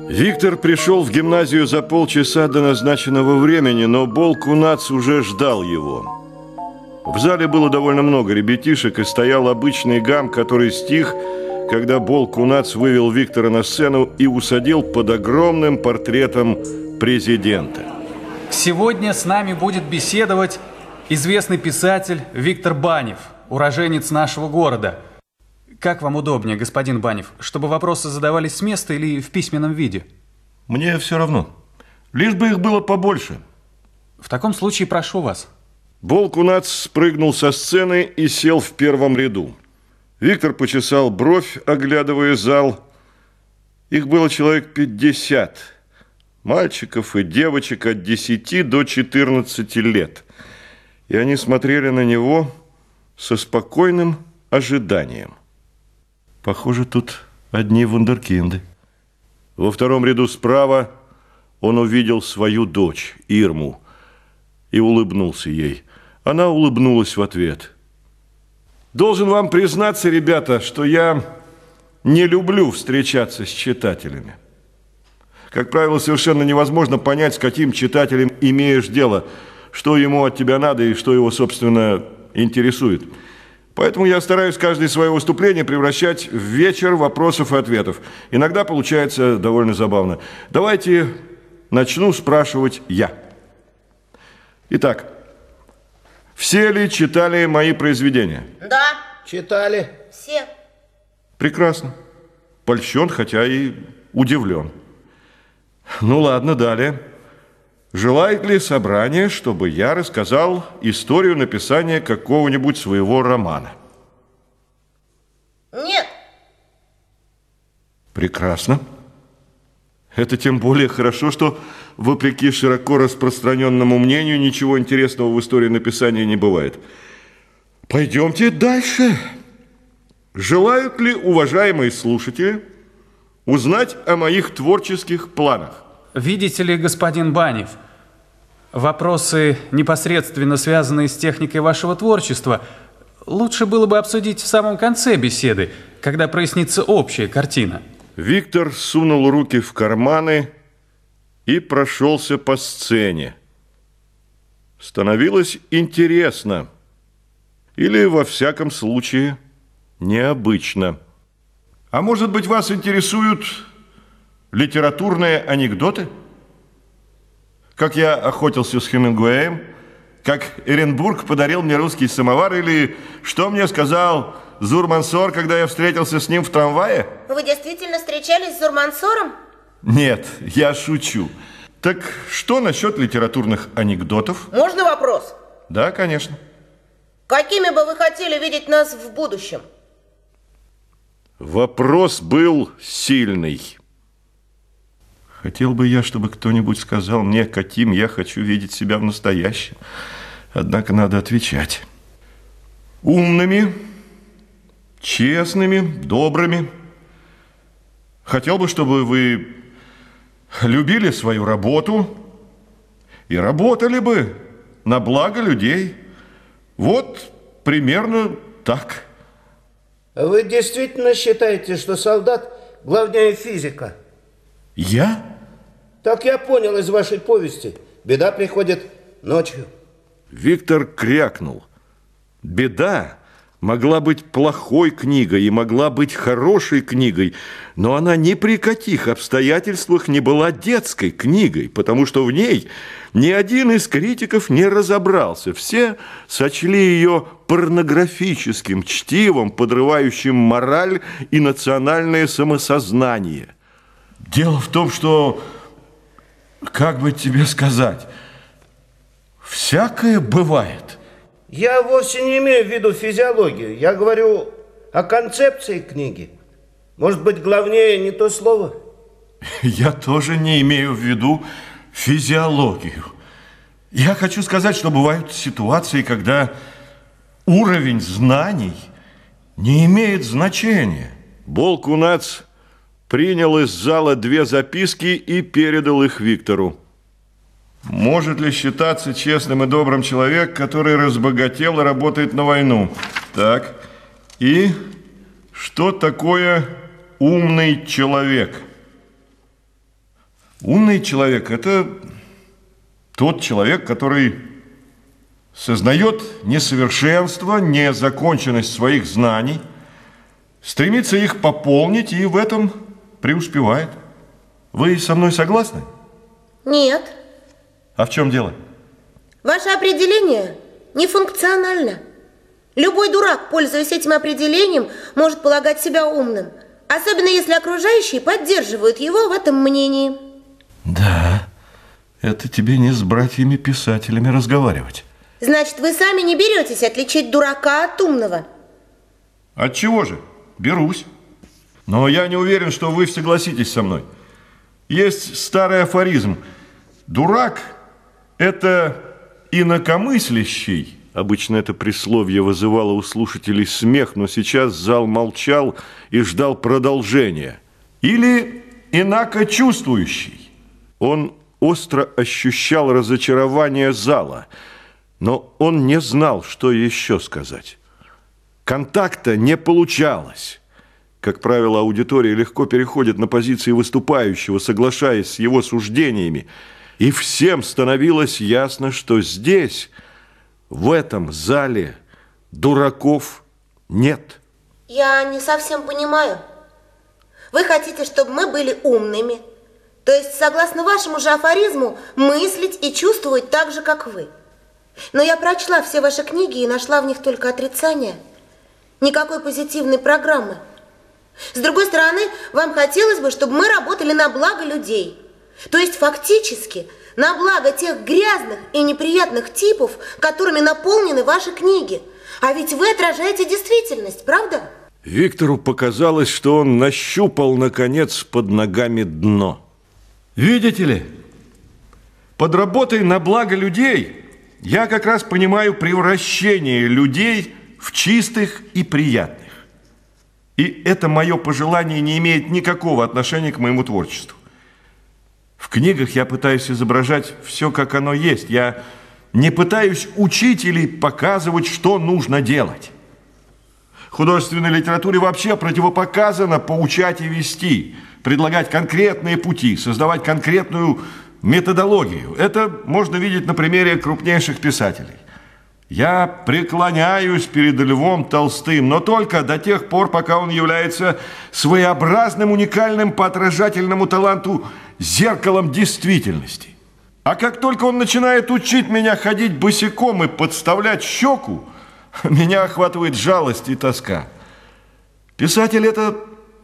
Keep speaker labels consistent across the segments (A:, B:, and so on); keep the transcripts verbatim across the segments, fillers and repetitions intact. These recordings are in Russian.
A: Виктор пришел в гимназию за полчаса до назначенного времени, но Бол-Кунац уже ждал его. В зале было довольно много ребятишек, и стоял обычный гам, который стих, когда Бол-Кунац вывел Виктора на сцену и усадил под огромным портретом президента.
B: Сегодня с нами будет беседовать известный писатель Виктор Банев, уроженец нашего города. Как вам удобнее, господин Банев, чтобы вопросы задавались с места или в письменном виде?
A: Мне все равно. Лишь бы их было побольше.
B: В таком случае прошу вас.
A: Бол-Кунац спрыгнул со сцены и сел в первом ряду. Виктор почесал бровь, оглядывая зал. Их было человек пятьдесят. Мальчиков и девочек от десяти до четырнадцати лет. И они смотрели на него со спокойным ожиданием. Похоже, тут одни вундеркинды. Во втором ряду справа он увидел свою дочь, Ирму, и улыбнулся ей. Она улыбнулась в ответ. Должен вам признаться, ребята, что я не люблю встречаться с читателями. Как правило, совершенно невозможно понять, с каким читателем имеешь дело, что ему от тебя надо и что его, собственно, интересует. Поэтому я стараюсь каждое свое выступление превращать в вечер вопросов и ответов. Иногда получается довольно забавно. Давайте начну спрашивать я. Итак, все ли читали мои произведения?
C: Да.
D: Читали.
C: Все.
A: Прекрасно. Польщен, хотя и удивлен. Ну ладно, далее. Желает ли собрание, чтобы я рассказал историю написания какого-нибудь своего романа?
C: Нет.
A: Прекрасно. Это тем более хорошо, что, вопреки широко распространенному мнению, ничего интересного в истории написания не бывает. Пойдемте дальше. Желают ли уважаемые слушатели узнать о моих творческих планах?
B: Видите ли, господин Банев, вопросы, непосредственно связанные с техникой вашего творчества, лучше было бы обсудить в самом конце беседы, когда прояснится общая картина.
A: Виктор сунул руки в карманы и прошелся по сцене. Становилось интересно. Или, во всяком случае, необычно. А может быть, вас интересуют литературные анекдоты? Как я охотился с Хемингуэем, как Эренбург подарил мне русский самовар, или что мне сказал Зурмансор, когда я встретился с ним в трамвае?
C: Вы действительно встречались с Зурмансором?
A: Нет, я шучу. Так что насчет литературных анекдотов?
C: Можно вопрос?
A: Да, конечно.
C: Какими бы вы хотели видеть нас в будущем?
A: Вопрос был сильный. Хотел бы я, чтобы кто-нибудь сказал мне, каким я хочу видеть себя в настоящем. Однако надо отвечать. Умными, честными, добрыми. Хотел бы, чтобы вы любили свою работу и работали бы на благо людей. Вот примерно так.
D: Вы действительно считаете, что солдат главнее физика?
A: Я?
D: Так я понял из вашей повести. Беда приходит ночью.
A: Виктор крякнул. Беда могла быть плохой книгой и могла быть хорошей книгой, но она ни при каких обстоятельствах не была детской книгой, потому что в ней ни один из критиков не разобрался. Все сочли ее порнографическим чтивом, подрывающим мораль и национальное самосознание. Дело в том, что, как бы тебе сказать, всякое бывает.
D: Я вовсе не имею в виду физиологию. Я говорю о концепции книги. Может быть, главнее не то слово?
A: Я тоже не имею в виду физиологию. Я хочу сказать, что бывают ситуации, когда уровень знаний не имеет значения. Бол-Кунац принял из зала две записки и передал их Виктору. Может ли считаться честным и добрым человек, который разбогател и работает на войну? Так. И что такое умный человек? Умный человек – это тот человек, который сознает несовершенство, незаконченность своих знаний, стремится их пополнить и в этом преуспевает. Вы со мной согласны?
C: Нет.
A: А в чем дело?
C: Ваше определение нефункционально. Любой дурак, пользуясь этим определением, может полагать себя умным, особенно если окружающие поддерживают его в этом мнении.
A: Да, это тебе не с братьями-писателями разговаривать.
C: Значит, вы сами не беретесь отличить дурака от умного?
A: От чего же? Берусь. Но я не уверен, что вы согласитесь со мной. Есть старый афоризм. Дурак – это инакомыслящий. Обычно это присловие вызывало у слушателей смех, но сейчас зал молчал и ждал продолжения. Или инакочувствующий. Он остро ощущал разочарование зала, но он не знал, что еще сказать. Контакта не получалось. Как правило, аудитория легко переходит на позиции выступающего, соглашаясь с его суждениями. И всем становилось ясно, что здесь, в этом зале, дураков нет.
C: Я не совсем понимаю. Вы хотите, чтобы мы были умными? То есть, согласно вашему же афоризму, мыслить и чувствовать так же, как вы. Но я прочла все ваши книги и нашла в них только отрицание. Никакой позитивной программы. С другой стороны, вам хотелось бы, чтобы мы работали на благо людей. То есть, фактически, на благо тех грязных и неприятных типов, которыми наполнены ваши книги. А ведь вы отражаете действительность, правда?
A: Виктору показалось, что он нащупал, наконец, под ногами дно. Видите ли, под работой на благо людей я как раз понимаю превращение людей в чистых и приятных. И это мое пожелание не имеет никакого отношения к моему творчеству. В книгах я пытаюсь изображать все, как оно есть. Я не пытаюсь учить или показывать, что нужно делать. В художественной литературе вообще противопоказано поучать и вести, предлагать конкретные пути, создавать конкретную методологию. Это можно видеть на примере крупнейших писателей. Я преклоняюсь перед Львом Толстым, но только до тех пор, пока он является своеобразным, уникальным по отражательному таланту зеркалом действительности. А как только он начинает учить меня ходить босиком и подставлять щеку, меня охватывает жалость и тоска. Писатель – это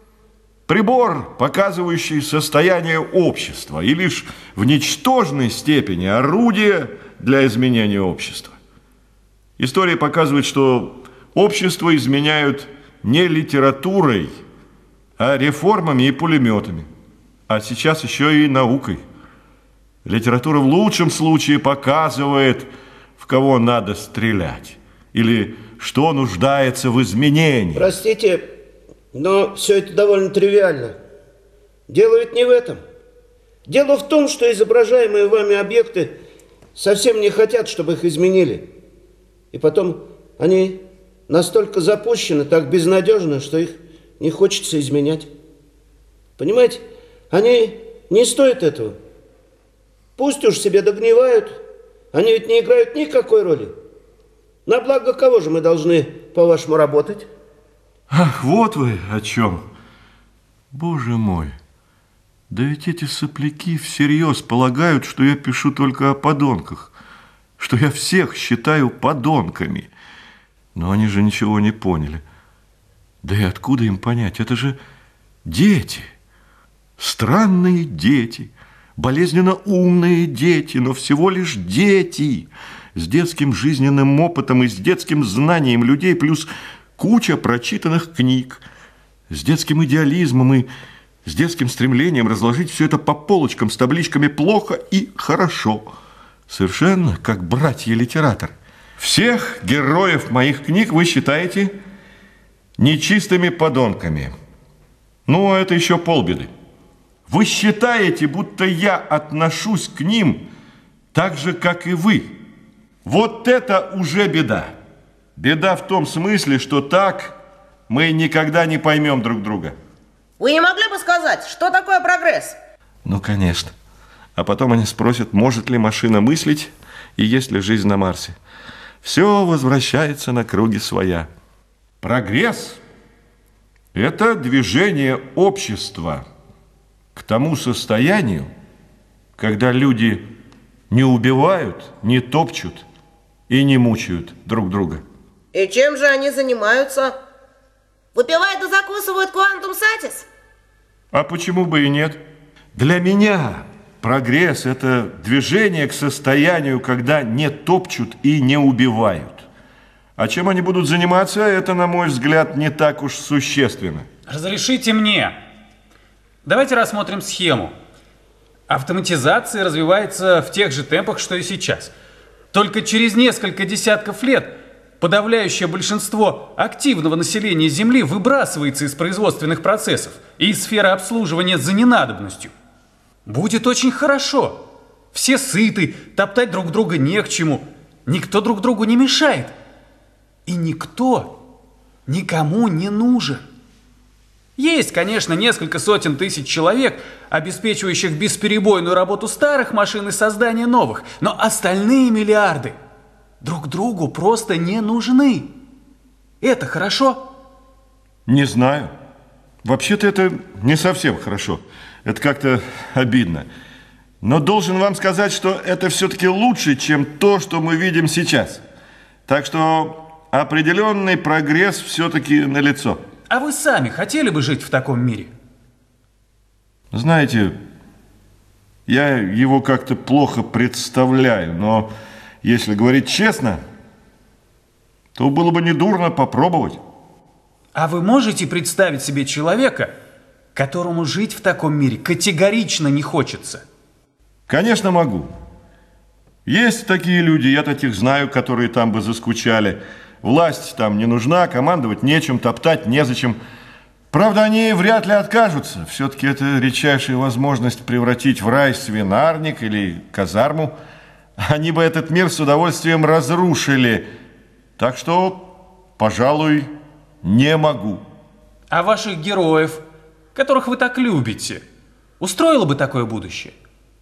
A: прибор, показывающий состояние общества, и лишь в ничтожной степени орудие для изменения общества. История показывает, что общество изменяют не литературой, а реформами и пулеметами. А сейчас еще и наукой. Литература в лучшем случае показывает, в кого надо стрелять. Или что нуждается в изменении.
D: Простите, но все это довольно тривиально. Дело ведь не в этом. Дело в том, что изображаемые вами объекты совсем не хотят, чтобы их изменили. И потом они настолько запущены, так безнадежно, что их не хочется изменять. Понимаете, они не стоят этого. Пусть уж себе догнивают, они ведь не играют никакой роли. На благо кого же мы должны, по-вашему, работать?
A: Ах, вот вы о чем. Боже мой, да ведь эти сопляки всерьез полагают, что я пишу только о подонках, что я всех считаю подонками. Но они же ничего не поняли. Да и откуда им понять? Это же дети, странные дети, болезненно умные дети, но всего лишь дети, с детским жизненным опытом и с детским знанием людей, плюс куча прочитанных книг, с детским идеализмом и с детским стремлением разложить все это по полочкам с табличками «плохо» и «хорошо». Совершенно как братья-литераторы. Всех героев моих книг вы считаете нечистыми подонками. Ну, это еще полбеды. Вы считаете, будто я отношусь к ним так же, как и вы. Вот это уже беда. Беда в том смысле, что так мы никогда не поймем друг друга.
C: Вы не могли бы сказать, что такое прогресс?
A: Ну, конечно. А потом они спросят, может ли машина мыслить и есть ли жизнь на Марсе. Все возвращается на круги своя. Прогресс – это движение общества к тому состоянию, когда люди не убивают, не топчут и не мучают друг друга.
C: И чем же они занимаются? Выпивают и закусывают квантум сатис?
A: А почему бы и нет? Для меня прогресс – это движение к состоянию, когда не топчут и не убивают. А чем они будут заниматься, это, на мой взгляд, не так уж существенно.
B: Разрешите мне. Давайте рассмотрим схему. Автоматизация развивается в тех же темпах, что и сейчас. Только через несколько десятков лет подавляющее большинство активного населения Земли выбрасывается из производственных процессов и из сферы обслуживания за ненадобностью. Будет очень хорошо. Все сыты, топтать друг друга не к чему. Никто друг другу не мешает. И никто никому не нужен. Есть, конечно, несколько сотен тысяч человек, обеспечивающих бесперебойную работу старых машин и создание новых, но остальные миллиарды друг другу просто не нужны. Это хорошо?
A: Не знаю. Вообще-то это не совсем хорошо. Это как-то обидно. Но должен вам сказать, что это все-таки лучше, чем то, что мы видим сейчас. Так что определенный прогресс все-таки налицо.
B: А вы сами хотели бы жить в таком мире?
A: Знаете, я его как-то плохо представляю, но если говорить честно, то было бы недурно попробовать.
B: А вы можете представить себе человека, которому жить в таком мире категорично не хочется?
A: Конечно, могу. Есть такие люди, я таких знаю, которые там бы заскучали. Власть там не нужна, командовать нечем, топтать незачем. Правда, они вряд ли откажутся. Все-таки это редчайшая возможность превратить в рай свинарник или казарму. Они бы этот мир с удовольствием разрушили. Так что, пожалуй, не могу.
B: А ваших героев, которых вы так любите, устроило бы такое будущее?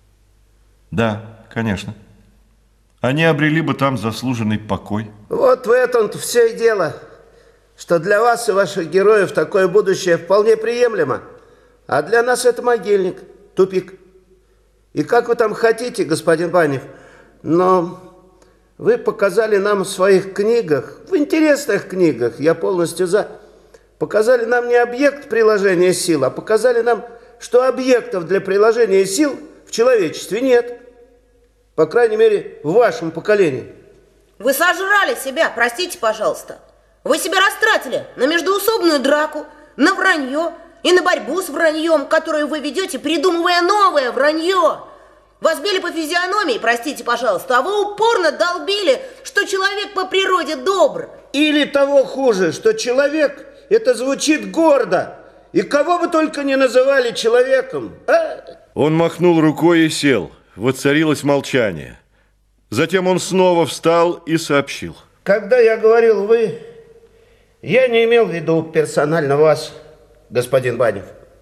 A: Да, конечно. Они обрели бы там заслуженный покой.
D: Вот в этом-то все и дело, что для вас и ваших героев такое будущее вполне приемлемо, а для нас это могильник, тупик. И как вы там хотите, господин Банев, но вы показали нам в своих книгах, в интересных книгах, я полностью за, показали нам не объект приложения сил, а показали нам, что объектов для приложения сил в человечестве нет. По крайней мере, в вашем поколении.
C: Вы сожрали себя, простите, пожалуйста. Вы себя растратили на междоусобную драку, на вранье и на борьбу с враньем, которую вы ведете, придумывая новое вранье. Вас били по физиономии, простите, пожалуйста, а вы упорно долбили, что человек по природе добр.
D: Или того хуже, что человек, это звучит гордо. И кого бы только не называли человеком. А?
A: Он махнул рукой и сел. Воцарилось молчание. Затем он снова встал и сообщил.
D: Когда я говорил «вы», я не имел в виду персонально вас, господин Банев.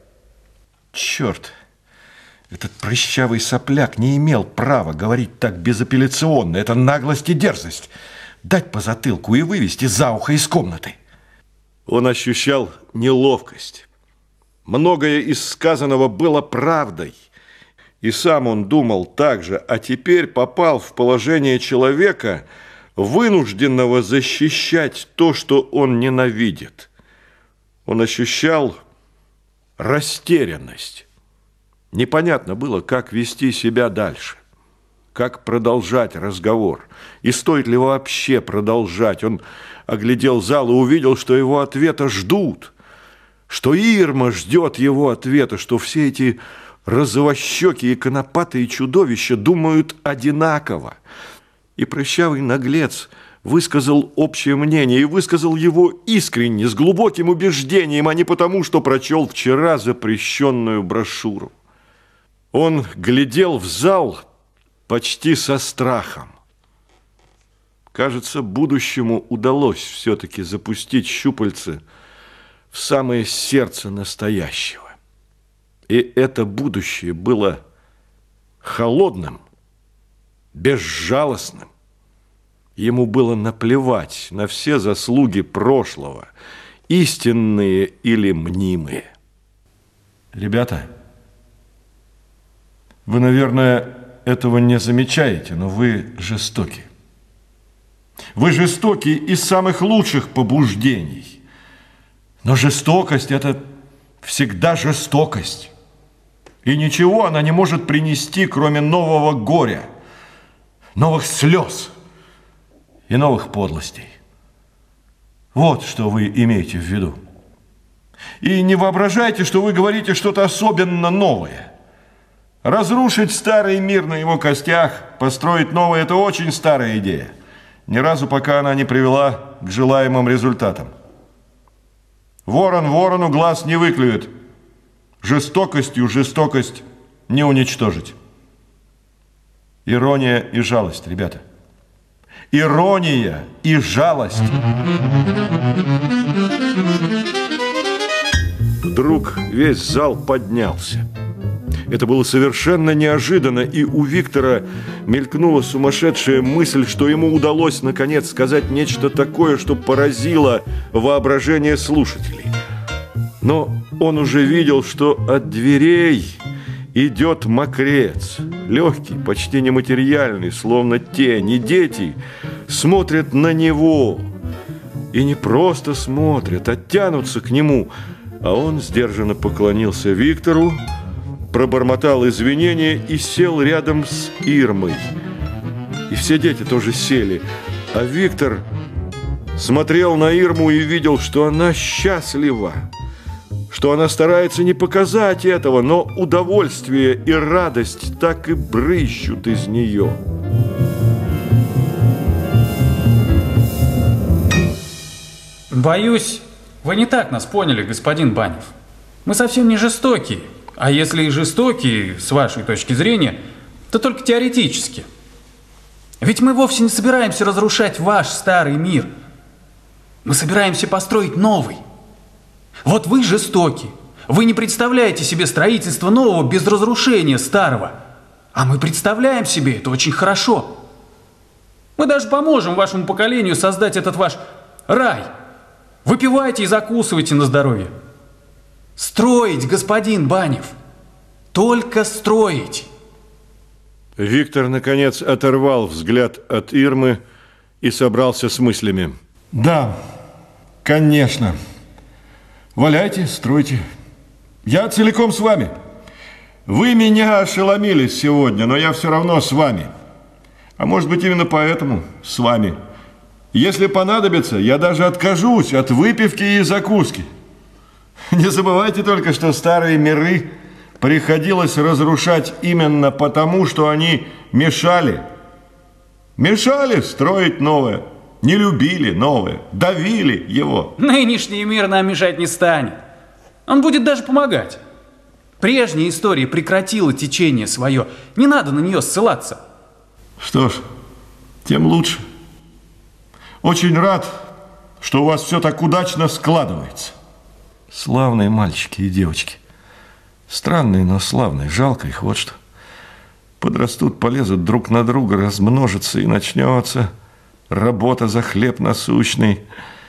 A: Черт, этот прыщавый сопляк не имел права говорить так безапелляционно. Это наглость и дерзость. Дать по затылку и вывести за ухо из комнаты. Он ощущал неловкость. Многое из сказанного было правдой. И сам он думал так же, а теперь попал в положение человека, вынужденного защищать то, что он ненавидит. Он ощущал растерянность. Непонятно было, как вести себя дальше, как продолжать разговор, и стоит ли вообще продолжать. Он оглядел зал и увидел, что его ответа ждут, что Ирма ждет его ответа, что все эти розовощекие конопатые чудовища думают одинаково. И прыщавый наглец высказал общее мнение, и высказал его искренне, с глубоким убеждением, а не потому, что прочел вчера запрещенную брошюру. Он глядел в зал почти со страхом. Кажется, будущему удалось все-таки запустить щупальце в самое сердце настоящего. И это будущее было холодным, безжалостным. Ему было наплевать на все заслуги прошлого, истинные или мнимые. Ребята, вы, наверное, этого не замечаете, но вы жестоки. Вы жестоки из самых лучших побуждений. Но жестокость – это всегда жестокость. И ничего она не может принести, кроме нового горя, новых слез и новых подлостей. Вот что вы имеете в виду. И не воображайте, что вы говорите что-то особенно новое. Разрушить старый мир на его костях, построить новый – это очень старая идея. Ни разу пока она не привела к желаемым результатам. Ворон ворону глаз не выклюет. Жестокостью жестокость не уничтожить. Ирония и жалость, ребята. Ирония и жалость. Вдруг весь зал поднялся. Это было совершенно неожиданно, и у Виктора мелькнула сумасшедшая мысль, что ему удалось наконец сказать нечто такое, что поразило воображение слушателей. Но он уже видел, что от дверей идет мокрец, легкий, почти нематериальный, словно тень, и дети смотрят на него. И не просто смотрят, а тянутся к нему. А он сдержанно поклонился Виктору, пробормотал извинения и сел рядом с Ирмой. И все дети тоже сели. А Виктор смотрел на Ирму и видел, что она счастлива, что она старается не показать этого, но удовольствие и радость так и брызжут из нее.
B: Боюсь, вы не так нас поняли, господин Банев. Мы совсем не жестокие. А если и жестокие, с вашей точки зрения, то только теоретически. Ведь мы вовсе не собираемся разрушать ваш старый мир. Мы собираемся построить новый. Вот вы жестоки. Вы не представляете себе строительство нового без разрушения старого. А мы представляем себе это очень хорошо. Мы даже поможем вашему поколению создать этот ваш рай. Выпивайте и закусывайте на здоровье. Строить, господин Банев. Только строить.
A: Виктор, наконец, оторвал взгляд от Ирмы и собрался с мыслями.
E: Да, конечно. Валяйте, стройте. Я целиком с вами. Вы меня ошеломили сегодня, но я все равно с вами. А может быть, именно поэтому с вами. Если понадобится, я даже откажусь от выпивки и закуски. Не забывайте только, что старые миры приходилось разрушать именно потому, что они мешали. Мешали строить новое. Не любили новое, давили его.
B: Нынешний мир нам мешать не станет. Он будет даже помогать. Прежняя история прекратила течение свое. Не надо на нее ссылаться.
E: Что ж, тем лучше. Очень рад, что у вас все так удачно складывается.
A: Славные мальчики и девочки. Странные, но славные. Жалко их, вот что. Подрастут, полезут друг на друга, размножатся, и начнется работа за хлеб насущный.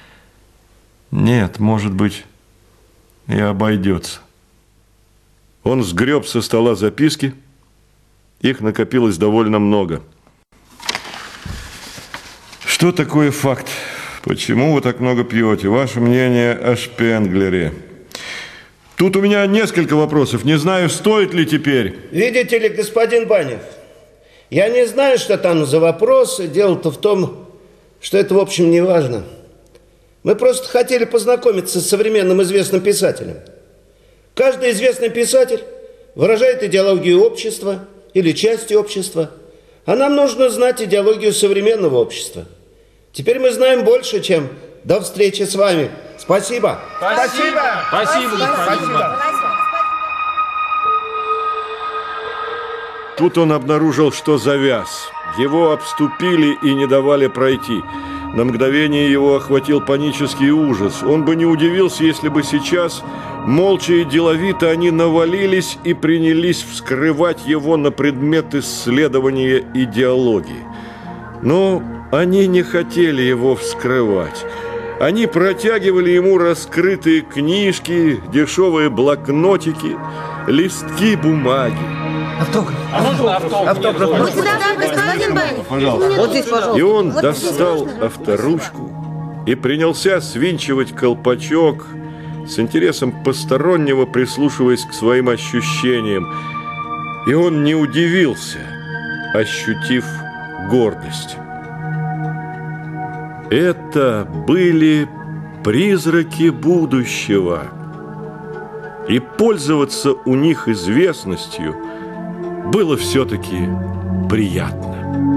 A: Нет, может быть, и обойдется. Он сгреб со стола записки. Их накопилось довольно много. Что такое факт? Почему вы так много пьете? Ваше мнение о Шпенглере? Тут у меня несколько вопросов. Не знаю, стоит ли теперь.
D: Видите ли, господин Банев, я не знаю, что там за вопросы. Дело-то в том, что это, в общем, не важно. Мы просто хотели познакомиться с современным известным писателем. Каждый известный писатель выражает идеологию общества или части общества. А нам нужно знать идеологию современного общества. Теперь мы знаем больше, чем до встречи с вами. Спасибо.
B: Спасибо. Спасибо, господин Банев.
A: Тут он обнаружил, что завяз. Его обступили и не давали пройти. На мгновение его охватил панический ужас. Он бы не удивился, если бы сейчас Молча и деловито они навалились и принялись вскрывать его на предмет исследования идеологии. Но они не хотели его вскрывать. Они протягивали ему раскрытые книжки, дешевые блокнотики, листки бумаги.
F: Автограф.
B: А можно автограф?
F: Автограф.
C: Вот сюда, господин Банев.
E: Пожалуйста.
F: Вот здесь, пожалуйста.
A: И он
C: Вот
A: достал
C: здесь можно?
A: авторучку и принялся свинчивать колпачок, с интересом постороннего прислушиваясь к своим ощущениям. И он не удивился, ощутив гордость. Это были призраки будущего. И пользоваться у них известностью было все-таки приятно.